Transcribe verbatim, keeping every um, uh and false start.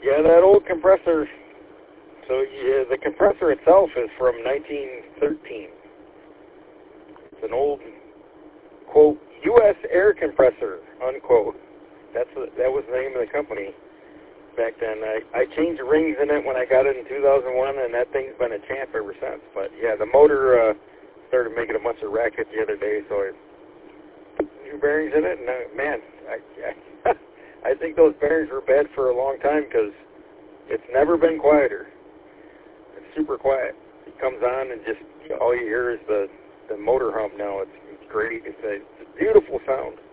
Yeah, that old compressor. So yeah, the compressor itself is from nineteen thirteen. It's an old, quote, U S air compressor, unquote. That's the, that was the name of the company back then. I, I changed the rings in it when I got it in two thousand one, and that thing's been a champ ever since. But yeah, the motor uh, started making a bunch of racket the other day, so I put new bearings in it, and uh, man, I, I, I think those bearings were bad for a long time because it's never been quieter. It's super quiet. It comes on and just all you hear is the, the motor hum now. It's, it's great. It's a, it's a beautiful sound.